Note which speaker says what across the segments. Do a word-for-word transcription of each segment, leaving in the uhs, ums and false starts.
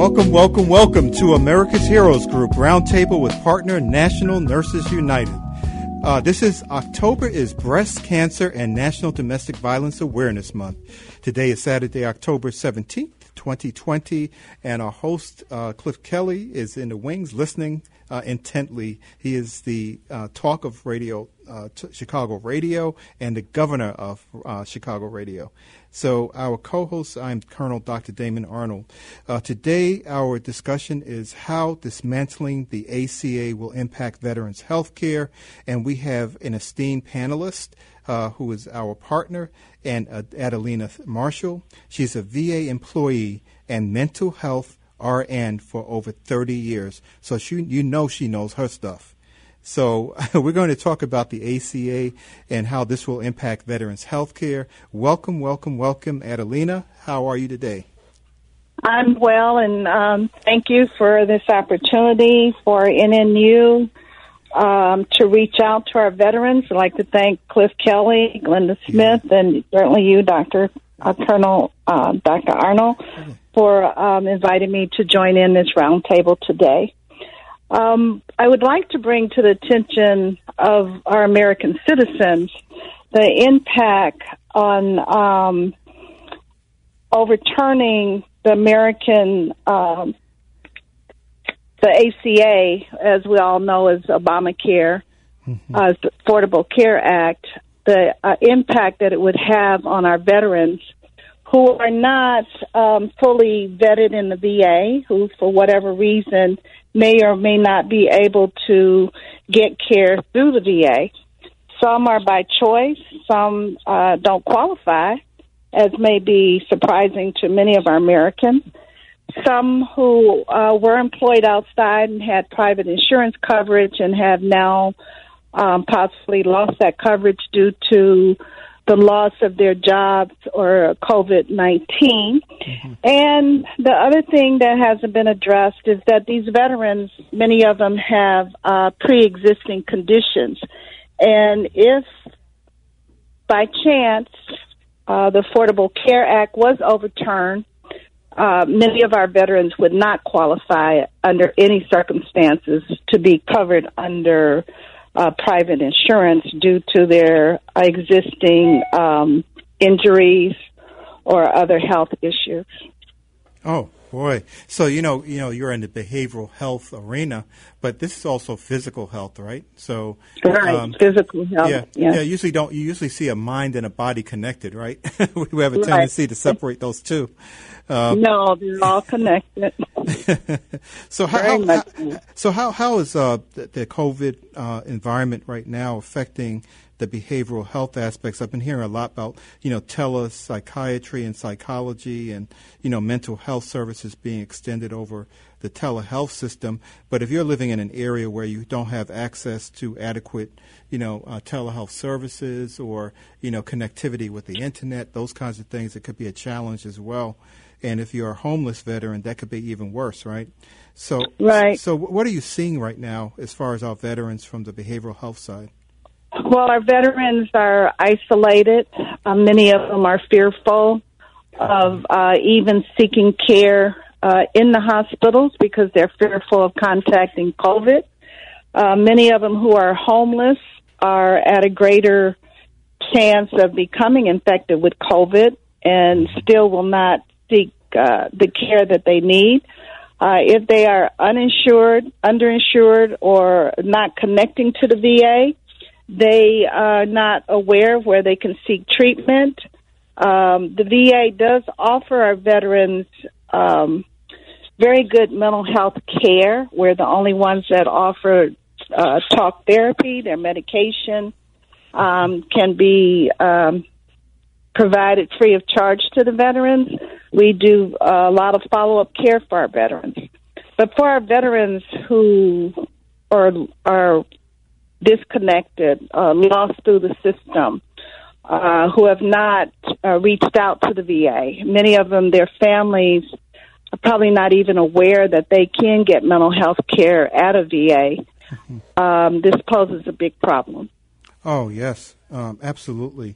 Speaker 1: Welcome, welcome, welcome to America's Heroes Group Roundtable with partner National Nurses United. Uh, this is October is Breast Cancer and National Domestic Violence Awareness Month. Today is Saturday, October seventeenth, twenty twenty, and our host, uh, Cliff Kelly, is in the wings listening uh, intently. He is the uh, talk of radio, uh, t- Chicago Radio, and the governor of uh, Chicago Radio. So our co-host, I'm Colonel Doctor Damon Arnold. Uh, today, our discussion is how dismantling the A C A will impact veterans' health care, and we have an esteemed panelist uh, who is our partner, and uh, Adelina Marshall. She's a V A employee and mental health R N for over thirty years, so she, you know she knows her stuff. So we're going to talk about the A C A and how this will impact veterans' health care. Welcome, welcome, welcome, Adelina. How are you today?
Speaker 2: I'm well, and um, thank you for this opportunity for N N U um, to reach out to our veterans. I'd like to thank Cliff Kelly, Glenda Smith, yeah. and certainly you, Doctor Uh, Colonel uh, Doctor Arnold, okay. for um, inviting me to join in this roundtable today. Um, I would like to bring to the attention of our American citizens the impact on um, overturning the American, um, the A C A, as we all know, is Obamacare, mm-hmm. uh, the Affordable Care Act, the uh, impact that it would have on our veterans who are not um, fully vetted in the V A, who, for whatever reason, may or may not be able to get care through the V A. Some are by choice. Some uh, don't qualify, as may be surprising to many of our Americans. Some who uh, were employed outside and had private insurance coverage and have now um, possibly lost that coverage due to the loss of their jobs or COVID nineteen. Mm-hmm. And the other thing that hasn't been addressed is that these veterans, many of them have uh, pre-existing conditions. And if, by chance, uh, the Affordable Care Act was overturned, uh, many of our veterans would not qualify under any circumstances to be covered under Uh, private insurance due to their existing um, injuries or other health issues.
Speaker 1: Oh boy! So you know, you know, you're in the behavioral health arena, but this is also physical health, right? So
Speaker 2: right, um, physical health.
Speaker 1: Yeah, yeah, yeah. Usually, don't you usually see a mind and a body connected, right? We have a tendency right. to separate those two.
Speaker 2: Um, no, they're all connected.
Speaker 1: so how, how so how how is uh, the, the COVID uh, environment right now affecting the behavioral health aspects? I've been hearing a lot about you know telepsychiatry and psychology, and you know mental health services being extended over the telehealth system. But if you're living in an area where you don't have access to adequate you know uh, telehealth services or you know connectivity with the internet, those kinds of things, it could be a challenge as well. And if you're a homeless veteran, that could be even worse, right? So,
Speaker 2: right.
Speaker 1: So, what are you seeing right now as far as our veterans from the behavioral health side?
Speaker 2: Well, our veterans are isolated. Uh, many of them are fearful of uh, even seeking care uh, in the hospitals because they're fearful of contacting COVID. Uh, many of them who are homeless are at a greater chance of becoming infected with COVID and still will not seek uh, the care that they need. Uh, if they are uninsured, underinsured, or not connecting to the V A, they are not aware of where they can seek treatment. Um, the V A does offer our veterans um, very good mental health care. We're the only ones that offer uh, talk therapy. Their medication um, can be um, provided free of charge to the veterans. We do a lot of follow-up care for our veterans. But for our veterans who are, are disconnected, uh, lost through the system, uh, who have not uh, reached out to the V A, many of them, their families are probably not even aware that they can get mental health care at a V A. Mm-hmm. Um, this poses a big problem.
Speaker 1: Oh, yes, um, absolutely.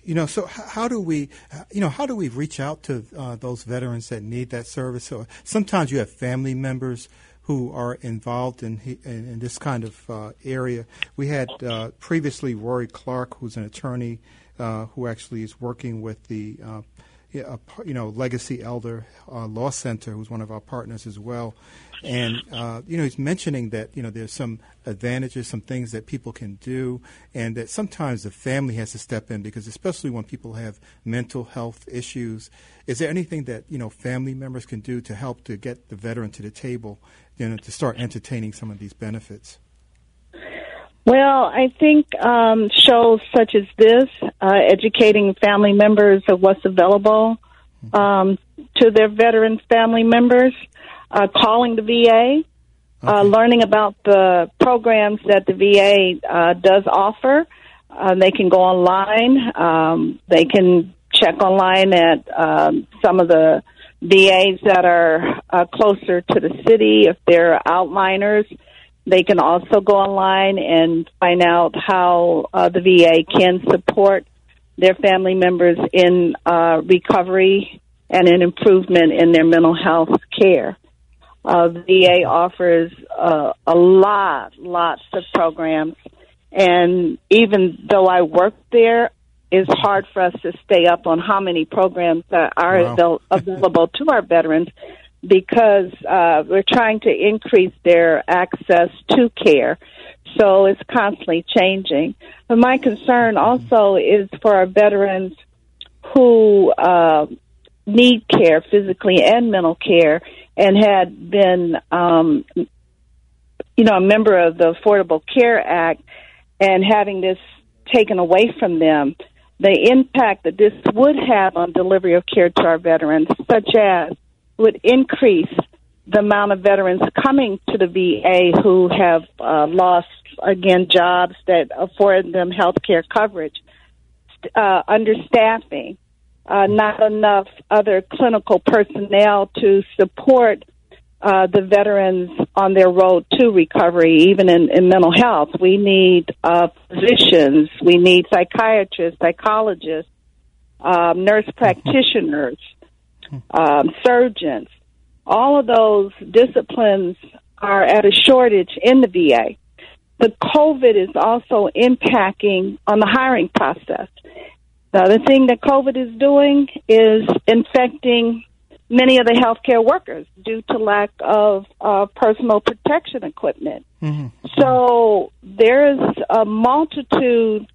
Speaker 1: You know, so h- how do we, you know, how do we reach out to uh, those veterans that need that service? Or sometimes you have family members who are involved in in, in this kind of uh, area. We had uh, previously Rory Clark, who's an attorney uh, who actually is working with the, uh, you know, Legacy Elder uh, Law Center, who's one of our partners as well. And, uh, you know, he's mentioning that, you know, there's some advantages, some things that people can do, and that sometimes the family has to step in because especially when people have mental health issues, is there anything that, you know, family members can do to help to get the veteran to the table, you know, to start entertaining some of these benefits?
Speaker 2: Well, I think um, shows such as this, uh, educating family members of what's available um, to their veteran family members, uh, calling the V A, uh,
Speaker 1: Okay.
Speaker 2: learning about the programs that the V A uh, does offer. Uh, they can go online. Um, they can check online at um, some of the V As that are uh, closer to the city. If they're outliners, they can also go online and find out how uh, the V A can support their family members in uh, recovery and an improvement in their mental health care. Uh, the V A offers uh, a lot, lots of programs, and even though I work there, it's hard for us to stay up on how many programs that are
Speaker 1: Wow.
Speaker 2: avail- available to our veterans because uh, we're trying to increase their access to care. So it's constantly changing. But my concern also is for our veterans who uh, need care, physically and mental care, and had been, um, you know, a member of the Affordable Care Act and having this taken away from them, the impact that this would have on delivery of care to our veterans, such as would increase the amount of veterans coming to the V A who have uh, lost, again, jobs that afford them health care coverage, uh, understaffing, uh, not enough other clinical personnel to support uh, the veterans on their road to recovery, even in, in mental health. We need uh, physicians, we need psychiatrists, psychologists, um, nurse practitioners, um, surgeons. All of those disciplines are at a shortage in the V A. The COVID is also impacting on the hiring process. The other thing that COVID is doing is infecting many of the healthcare workers due to lack of uh, personal protection equipment.
Speaker 1: Mm-hmm.
Speaker 2: So there is a multitude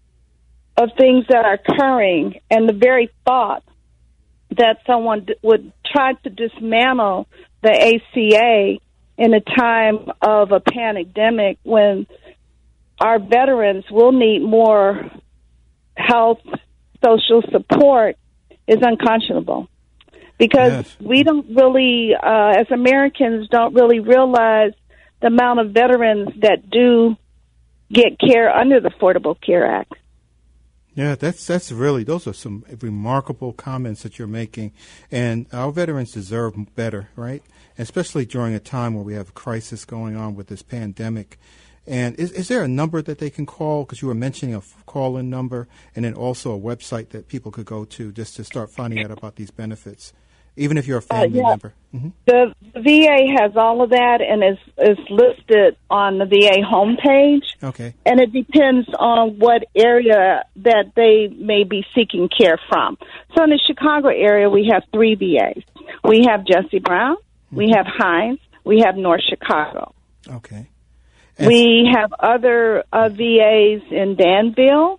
Speaker 2: of things that are occurring, and the very thought that someone d- would try to dismantle the A C A in a time of a pandemic when our veterans will need more health, social support is unconscionable. Because
Speaker 1: Yes.
Speaker 2: we don't really, uh, as Americans, don't really realize the amount of veterans that do get care under the Affordable Care Act.
Speaker 1: Yeah, that's that's really, those are some remarkable comments that you're making. And our veterans deserve better, right? Especially during a time where we have a crisis going on with this pandemic. And is, is there a number that they can call? Because you were mentioning a call-in number and then also a website that people could go to just to start finding out about these benefits, even if you're a family
Speaker 2: uh, yeah.
Speaker 1: member. Mm-hmm.
Speaker 2: The V A has all of that and is, is listed on the V A homepage.
Speaker 1: Okay.
Speaker 2: And it depends on what area that they may be seeking care from. So in the Chicago area, we have three V As. We have Jesse Brown, mm-hmm. we have Hines, we have North Chicago.
Speaker 1: Okay. And
Speaker 2: we have other uh, V As in Danville,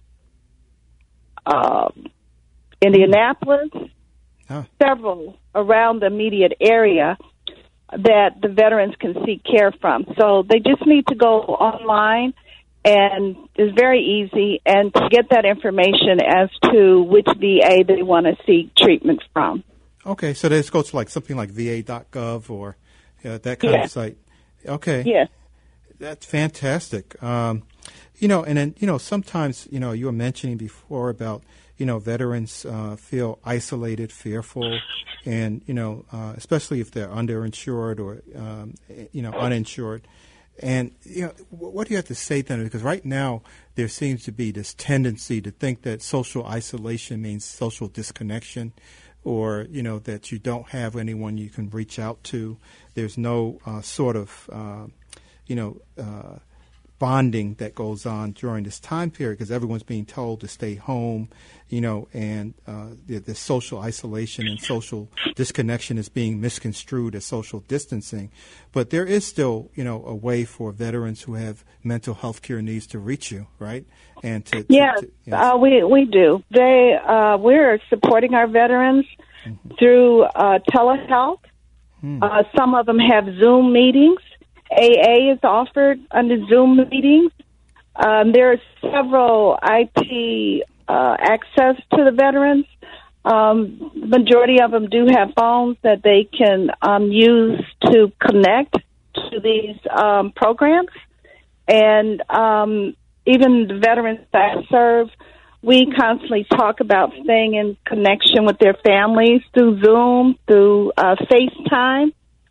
Speaker 2: uh, Indianapolis,
Speaker 1: huh.
Speaker 2: several around the immediate area that the veterans can seek care from. So they just need to go online, and it's very easy, and to get that information as to which V A they want to seek treatment from.
Speaker 1: Okay, so let's go to like something like V A dot gov or uh, that kind
Speaker 2: Yes.
Speaker 1: of site. Okay.
Speaker 2: Yes.
Speaker 1: That's fantastic. Um, you know, and then, you know, sometimes, you know, you were mentioning before about, you know, veterans uh, feel isolated, fearful, and, you know, uh, especially if they're underinsured or, um, you know, uninsured. And you know, what do you have to say then? Because right now there seems to be this tendency to think that social isolation means social disconnection, or you know that you don't have anyone you can reach out to. There's no uh, sort of uh, you know uh, bonding that goes on during this time period because everyone's being told to stay home, you know, and uh, the, the social isolation and social disconnection is being misconstrued as social distancing. But there is still, you know, a way for veterans who have mental health care needs to reach you, right? And to, to
Speaker 2: yes,
Speaker 1: to, yes.
Speaker 2: Uh, we we do. They uh, we're supporting our veterans mm-hmm. through uh, telehealth. Hmm. Uh, some of them have Zoom meetings. A A is offered under Zoom meetings. Um, there are several I P uh, access to the veterans. Um, the majority of them do have phones that they can um, use to connect to these um, programs. And um, even the veterans that I serve, we constantly talk about staying in connection with their families through Zoom, through uh, FaceTime.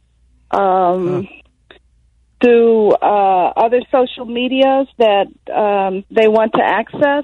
Speaker 2: Um, huh. through uh, other social medias that um, they want to access.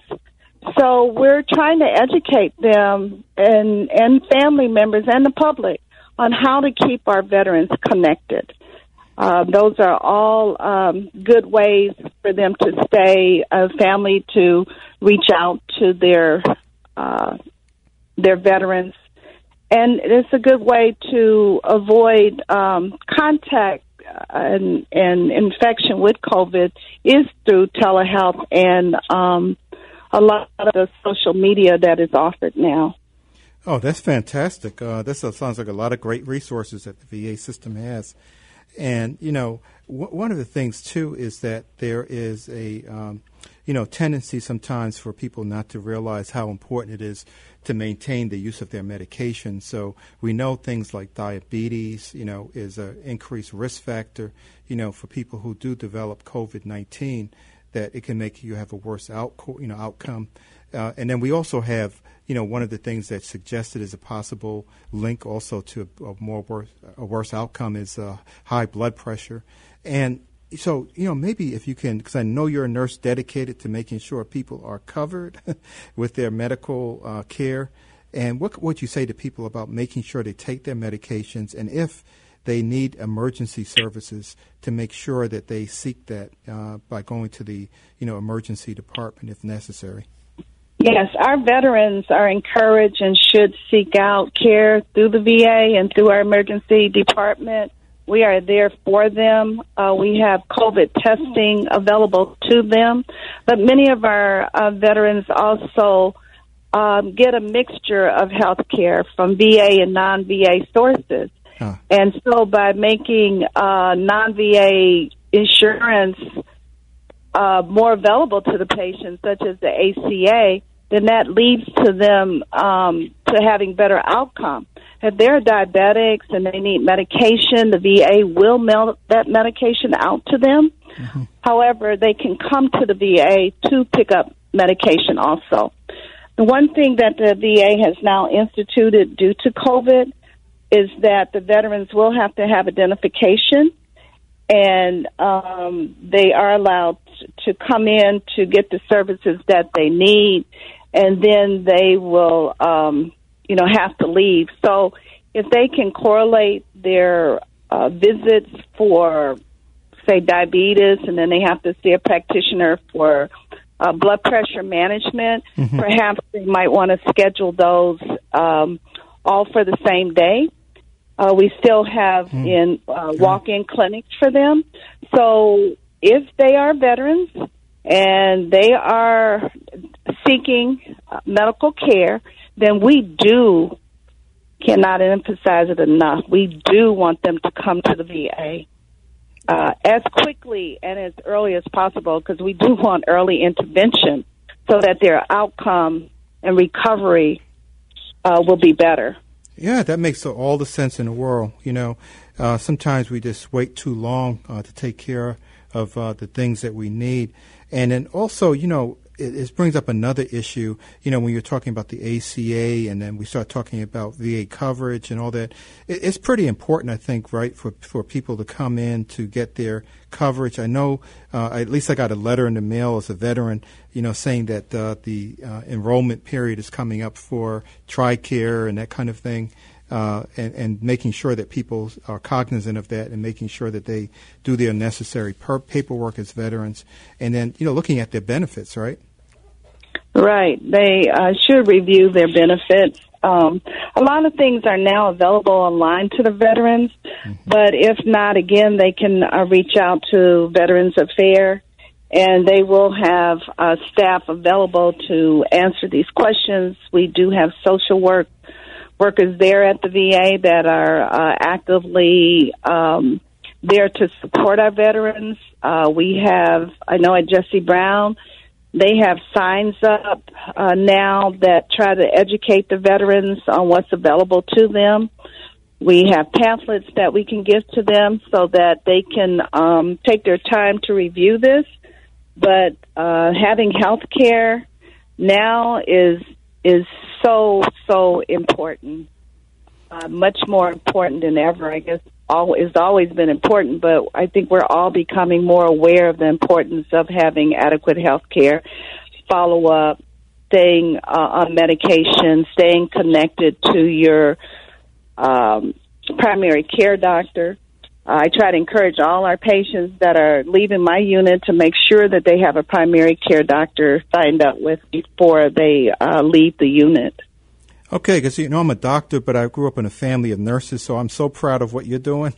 Speaker 2: So we're trying to educate them and, and family members and the public on how to keep our veterans connected. Uh, those are all um, good ways for them to stay, a family to reach out to their uh, their veterans. And it's a good way to avoid um, contact And, and infection with COVID is through telehealth and um, a lot of the social media that is offered now.
Speaker 1: Oh, that's fantastic. Uh, this sounds like a lot of great resources that the V A system has. And, you know, w- one of the things, too, is that there is a, um, you know, tendency sometimes for people not to realize how important it is to maintain the use of their medication. So we know things like diabetes, you know, is an increased risk factor, you know, for people who do develop COVID nineteen, that it can make you have a worse out, you know, outcome. Uh, and then we also have, you know, one of the things that's suggested as a possible link also to a, a more worse, a worse outcome is uh, high blood pressure. And so, you know, maybe if you can, because I know you're a nurse dedicated to making sure people are covered with their medical uh, care. And what would you say to people about making sure they take their medications, and if they need emergency services, to make sure that they seek that uh, by going to the, you know, emergency department if necessary?
Speaker 2: Yes, our veterans are encouraged and should seek out care through the V A and through our emergency department. We are there for them. Uh, we have COVID testing available to them. But many of our uh, veterans also um, get a mixture of health care from V A and non-V A sources. Huh. And so by making uh, non-V A insurance uh, more available to the patients, such as the A C A, then that leads to them um, to having better outcome. If they're diabetics and they need medication, the V A will mail that medication out to them. Mm-hmm. However, they can come to the V A to pick up medication also. The one thing that the V A has now instituted due to COVID is that the veterans will have to have identification, and um, they are allowed to come in to get the services that they need, and then they will um, you know, have to leave. So if they can correlate their uh, visits for, say, diabetes, and then they have to see a practitioner for uh, blood pressure management, mm-hmm. perhaps they might want to schedule those um, all for the same day. Uh, we still have mm-hmm. in uh, walk-in clinics for them. So if they are veterans and they are seeking uh, medical care, then we do, cannot emphasize it enough, we do want them to come to the V A uh, as quickly and as early as possible, because we do want early intervention so that their outcome and recovery uh, will be better.
Speaker 1: Yeah, that makes all the sense in the world. You know, uh, sometimes we just wait too long uh, to take care of uh, the things that we need. And then also, you know, it, it brings up another issue. You know, when you're talking about the A C A, and then we start talking about V A coverage and all that, it, it's pretty important, I think, right, for for people to come in to get their coverage. I know, uh, at least I got a letter in the mail as a veteran, you know, saying that uh, the uh, enrollment period is coming up for TRICARE and that kind of thing. Uh, and, and making sure that people are cognizant of that and making sure that they do their necessary per- paperwork as veterans. And then, you know, looking at their benefits, right?
Speaker 2: Right. They uh, should review their benefits. Um, a lot of things are now available online to the veterans, mm-hmm. but if not, again, they can uh, reach out to Veterans Affairs, and they will have uh, staff available to answer these questions. We do have social work workers there at the V A that are uh, actively um, there to support our veterans. Uh, we have, I know at Jesse Brown, they have signs up uh, now that try to educate the veterans on what's available to them. We have pamphlets that we can give to them so that they can um, take their time to review this. But uh, having health care now is is so, so important, uh, much more important than ever. I guess all, it's always been important, but I think we're all becoming more aware of the importance of having adequate health care, follow-up, staying uh, on medication, staying connected to your um, primary care doctor. Uh, I try to encourage all our patients that are leaving my unit to make sure that they have a primary care doctor signed up with before they uh, leave the unit.
Speaker 1: Okay, because, you know, I'm a doctor, but I grew up in a family of nurses, so I'm so proud of what you're doing.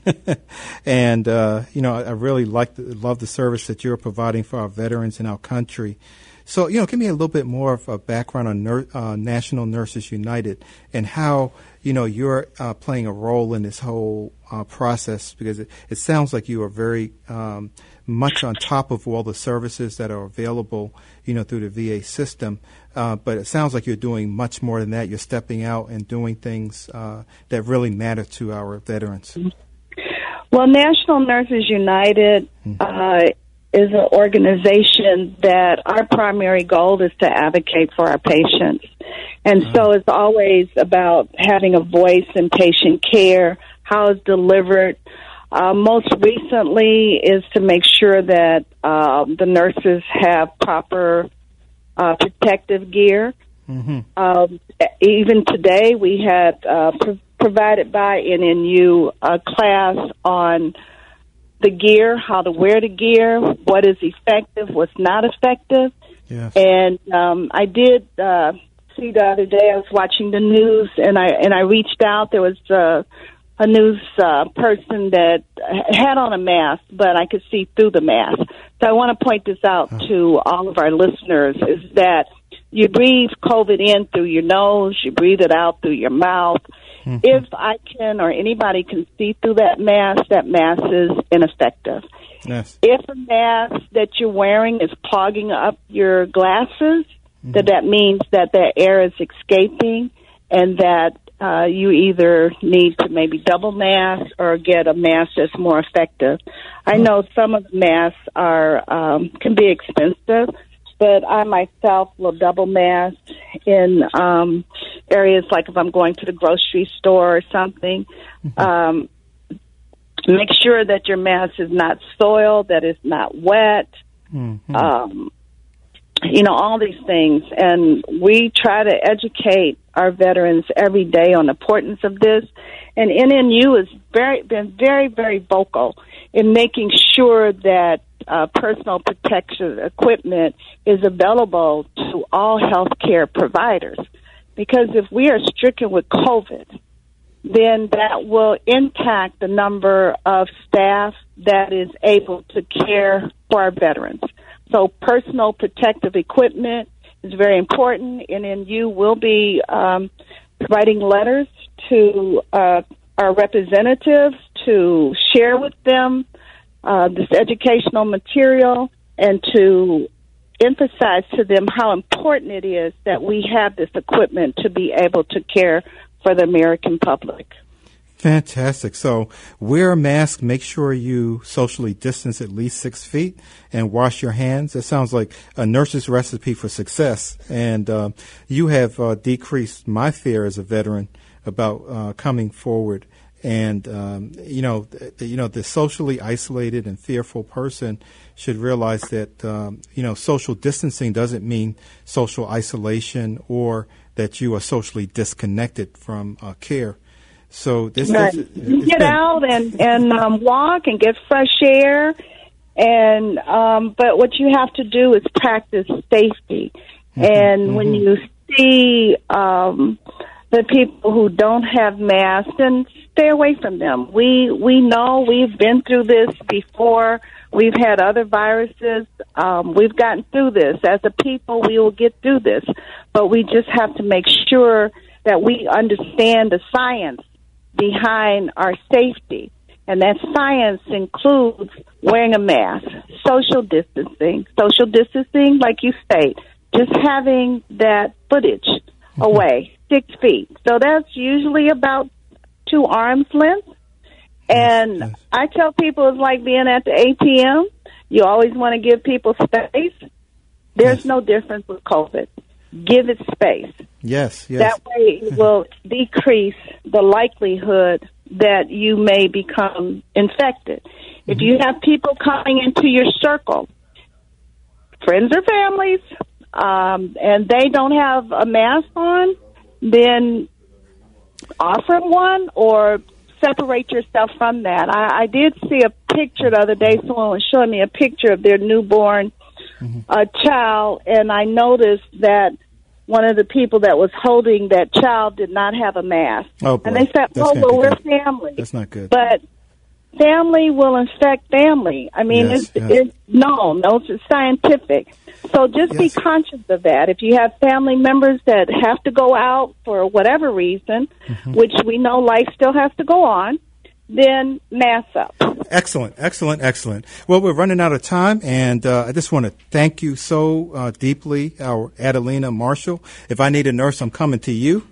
Speaker 1: and, uh, you know, I really like the, love the service that you're providing for our veterans in our country. So, you know, give me a little bit more of a background on Nur- uh, National Nurses United and how, you know, you're uh, playing a role in this whole uh, process, because it, it sounds like you are very um, much on top of all the services that are available, you know, through the V A system. Uh, but it sounds like you're doing much more than that. You're stepping out and doing things uh, that really matter to our veterans.
Speaker 2: Well, National Nurses United mm-hmm. uh, is an organization that our primary goal is to advocate for our patients. And uh-huh. so it's always about having a voice in patient care, how it's delivered. Uh, most recently is to make sure that uh, the nurses have proper uh, protective gear. Mm-hmm. Um, even today, we had uh, pro- provided by N N U a class on the gear, how to wear the gear, what is effective, what's not effective. Yes. And um, I did uh, see the other day, I was watching the news, and I and I reached out. There was uh, a news uh, person that had on a mask, but I could see through the mask. So I want to point this out huh. to all of our listeners, is that you breathe COVID in through your nose, you breathe it out through your mouth. Mm-hmm. If I can or anybody can see through that mask, that mask is ineffective. Yes. If a mask that you're wearing is clogging up your glasses, mm-hmm. that that means that the air is escaping, and that uh, you either need to maybe double mask or get a mask that's more effective. I know some of the masks are um, can be expensive, but I myself will double mask in um, areas like if I'm going to the grocery store or something. Mm-hmm. Um, make sure that your mask is not soiled, that it's not wet, mm-hmm. um, you know, all these things. And we try to educate our veterans every day on the importance of this. And N N U has very, been very, very vocal in making sure that Uh, personal protection equipment is available to all healthcare providers. Because if we are stricken with COVID, then that will impact the number of staff that is able to care for our veterans. So personal protective equipment is very important, and then you will be um, writing letters to uh, our representatives to share with them Uh, this educational material, and to emphasize to them how important it is that we have this equipment to be able to care for the American public.
Speaker 1: Fantastic. So wear a mask, make sure you socially distance at least six feet, and wash your hands. That sounds like a nurse's recipe for success. And uh, you have uh, decreased my fear as a veteran about uh, coming forward. And, um, you know, th- you know, the socially isolated and fearful person should realize that, um, you know, social distancing doesn't mean social isolation or that you are socially disconnected from uh, care. So this,
Speaker 2: right.
Speaker 1: this
Speaker 2: you get
Speaker 1: been,
Speaker 2: out and and um, walk and get fresh air, and um, but what you have to do is practice safety. Mm-hmm, and mm-hmm. when you see um, the people who don't have masks, then stay away from them. We we know we've been through this before. We've had other viruses. Um, we've gotten through this. As a people, we will get through this, but we just have to make sure that we understand the science behind our safety, and that science includes wearing a mask, social distancing, social distancing, like you state, just having that footage away, six feet. So that's usually about two arms length. And yes, yes. I tell people it's like being at the A T M. You always want to give people space. There's yes. no difference with COVID. Give it space.
Speaker 1: Yes, yes.
Speaker 2: That way it will decrease the likelihood that you may become infected. Mm-hmm. If you have people coming into your circle, friends or families, um, and they don't have a mask on, then offer them one or separate yourself from that. I, I did see a picture the other day. Someone was showing me a picture of their newborn mm-hmm. uh, child, and I noticed that one of the people that was holding that child did not have a mask.
Speaker 1: Oh, boy.
Speaker 2: And they said, oh, well, we're family.
Speaker 1: That's not good.
Speaker 2: But family will infect family. I mean,
Speaker 1: yes,
Speaker 2: it's,
Speaker 1: yes.
Speaker 2: it's known. No, it's scientific. So just yes. be conscious of that. If you have family members that have to go out for whatever reason, mm-hmm. which we know life still has to go on, then mask up.
Speaker 1: Excellent, excellent, excellent. Well, we're running out of time, and uh, I just want to thank you so uh, deeply, our Adelina Marshall. If I need a nurse, I'm coming to you.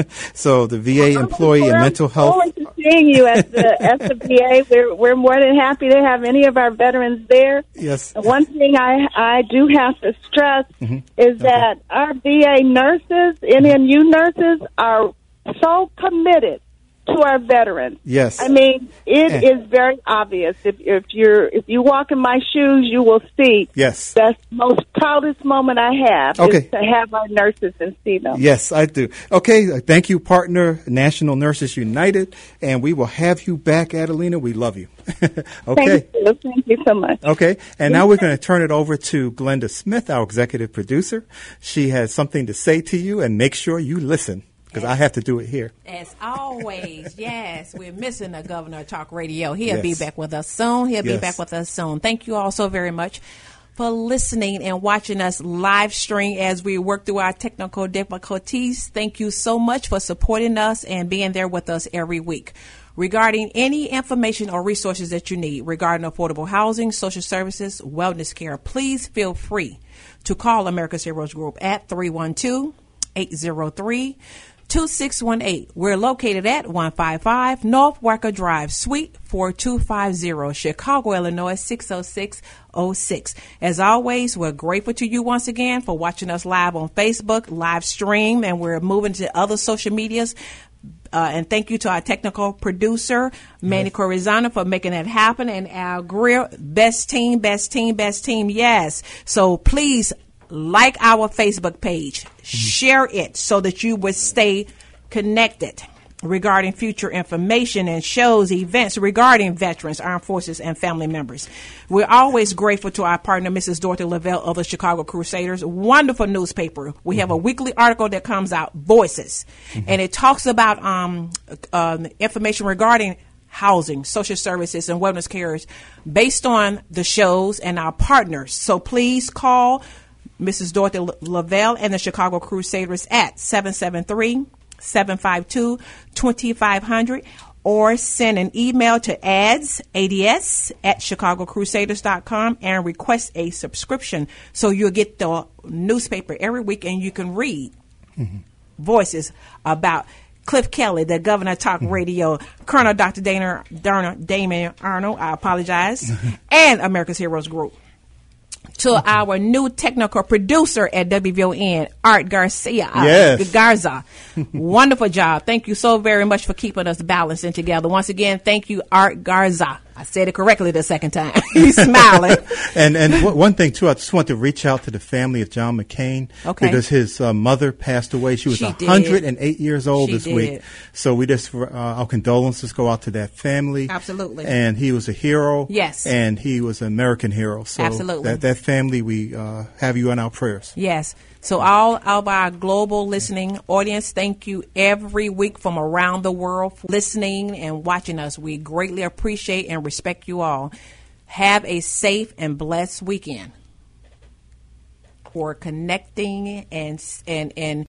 Speaker 1: So the V A employee and mental health.
Speaker 2: I'm forward to seeing you at the, at the V A. We're, we're more than happy to have any of our veterans there.
Speaker 1: Yes.
Speaker 2: One thing I, I do have to stress mm-hmm. is okay. that our V A nurses, N M U nurses, are so committed to our veterans.
Speaker 1: Yes.
Speaker 2: I mean, it
Speaker 1: and,
Speaker 2: is very obvious. If if you're if you walk in my shoes, you will see.
Speaker 1: Yes.
Speaker 2: That's the most proudest moment I have
Speaker 1: okay.
Speaker 2: is to have our nurses and see them.
Speaker 1: Yes, I do. Okay, thank you, partner, National Nurses United, and we will have you back, Adelina. We love you. Okay.
Speaker 2: Thank you. Thank you so much.
Speaker 1: Okay, and now we're going to turn it over to Glenda Smith, our executive producer. She has something to say to you, and make sure you listen. Because I have to do it here.
Speaker 3: As always, yes, we're missing the Governor of Talk Radio. He'll
Speaker 1: yes.
Speaker 3: be back with us soon. He'll
Speaker 1: yes.
Speaker 3: be back with us soon. Thank you all so very much for listening and watching us live stream as we work through our technical difficulties. Thank you so much for supporting us and being there with us every week. Regarding any information or resources that you need regarding affordable housing, social services, wellness care, please feel free to call America's Heroes Group at three one two, eight zero three, two six one eight. We're located at one five five North Walker Drive, Suite four two five zero, Chicago, Illinois six oh six oh six. As always, we're grateful to you once again for watching us live on Facebook, live stream, and we're moving to other social medias. Uh, and thank you to our technical producer, Manny yes. Corizano, for making that happen, and our grill, best team, best team, best team, yes. So please like our Facebook page, share it so that you would stay connected regarding future information and shows, events regarding veterans, armed forces, and family members. We're always grateful to our partner, Missus Dorothy Lavelle of the Chicago Crusaders. Wonderful newspaper. We have a weekly article that comes out, Voices, mm-hmm. and it talks about um, uh, information regarding housing, social services, and wellness cares based on the shows and our partners. So please call Missus Dorothy Lavelle and the Chicago Crusaders at seven seven three, seven five two, two five zero zero or send an email to ads, ads at chicago crusaders dot com and request a subscription so you'll get the newspaper every week and you can read mm-hmm. voices about Cliff Kelly, the Governor Talk Radio, Colonel Doctor Dana, Dana Damon Arnold, I apologize, and America's Heroes Group. To okay. our new technical producer at W V O N, Art Garcia.
Speaker 1: Yes.
Speaker 3: Uh, Garza. Wonderful job. Thank you so very much for keeping us balanced and together. Once again, thank you, Art Garza. I said it correctly the second time. He's smiling.
Speaker 1: and and w- one thing, too, I just want to reach out to the family of John McCain.
Speaker 3: Okay.
Speaker 1: Because his uh, mother passed away. She was
Speaker 3: She
Speaker 1: one
Speaker 3: did.
Speaker 1: hundred eight years old
Speaker 3: She
Speaker 1: this
Speaker 3: did.
Speaker 1: week. So we just, uh, our condolences go out to that family.
Speaker 3: Absolutely.
Speaker 1: And he was a hero.
Speaker 3: Yes.
Speaker 1: And he was an American hero. So
Speaker 3: Absolutely.
Speaker 1: That, that family, we uh, have you in our prayers.
Speaker 3: Yes. So all of our global listening audience, thank you every week from around the world for listening and watching us. We greatly appreciate and respect you all. Have a safe and blessed weekend. For connecting and and and